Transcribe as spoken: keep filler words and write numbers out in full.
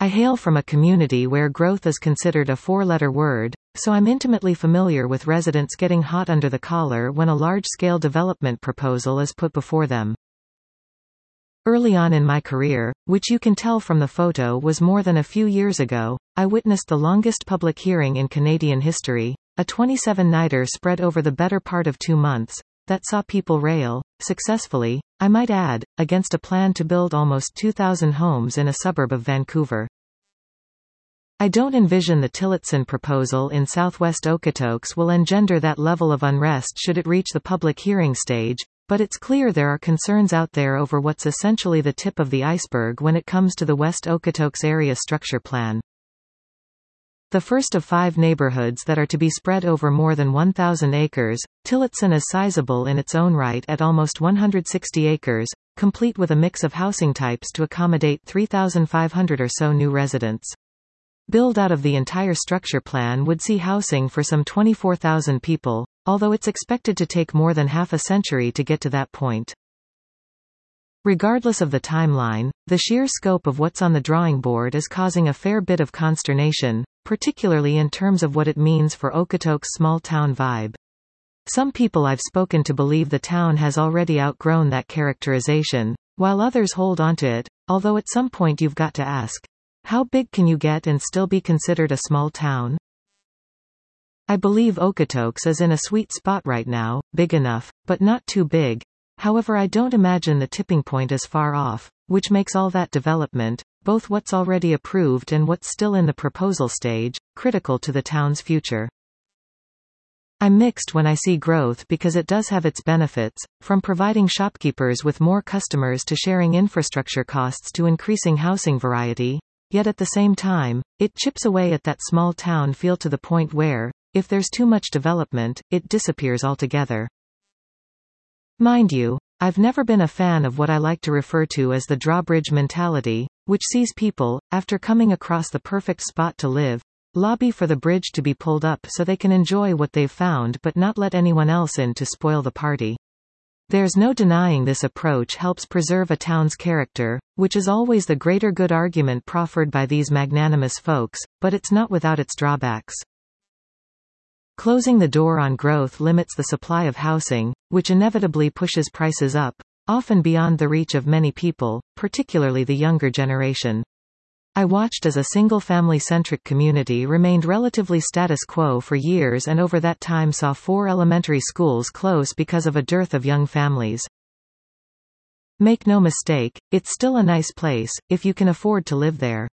I hail from a community where growth is considered a four-letter word, so I'm intimately familiar with residents getting hot under the collar when a large-scale development proposal is put before them. Early on in my career, which you can tell from the photo was more than a few years ago, I witnessed the longest public hearing in Canadian history, a twenty-seven-nighter spread over the better part of two months, that saw people rail, successfully, I might add, against a plan to build almost two thousand homes in a suburb of Vancouver. I don't envision the Tillotson proposal in southwest Okotoks will engender that level of unrest should it reach the public hearing stage, but it's clear there are concerns out there over what's essentially the tip of the iceberg when it comes to the West Okotoks Area Structure Plan. The first of five neighborhoods that are to be spread over more than one thousand acres, Tillotson is sizable in its own right at almost one hundred sixty acres, complete with a mix of housing types to accommodate three thousand five hundred or so new residents. Build out of the entire structure plan would see housing for some twenty-four thousand people, although it's expected to take more than half a century to get to that point. Regardless of the timeline, the sheer scope of what's on the drawing board is causing a fair bit of consternation, particularly in terms of what it means for Okotoks' small-town vibe. Some people I've spoken to believe the town has already outgrown that characterization, while others hold onto it, although at some point you've got to ask, how big can you get and still be considered a small town? I believe Okotoks is in a sweet spot right now, big enough, but not too big. However, I don't imagine the tipping point is far off, which makes all that development, both what's already approved and what's still in the proposal stage, critical to the town's future. I'm mixed when I see growth because it does have its benefits, from providing shopkeepers with more customers to sharing infrastructure costs to increasing housing variety, yet at the same time, it chips away at that small town feel to the point where, if there's too much development, it disappears altogether. Mind you, I've never been a fan of what I like to refer to as the drawbridge mentality, which sees people, after coming across the perfect spot to live, lobby for the bridge to be pulled up so they can enjoy what they've found but not let anyone else in to spoil the party. There's no denying this approach helps preserve a town's character, which is always the greater good argument proffered by these magnanimous folks, but it's not without its drawbacks. Closing the door on growth limits the supply of housing, which inevitably pushes prices up, often beyond the reach of many people, particularly the younger generation. I watched as a single-family-centric community remained relatively status quo for years and over that time saw four elementary schools close because of a dearth of young families. Make no mistake, it's still a nice place, if you can afford to live there.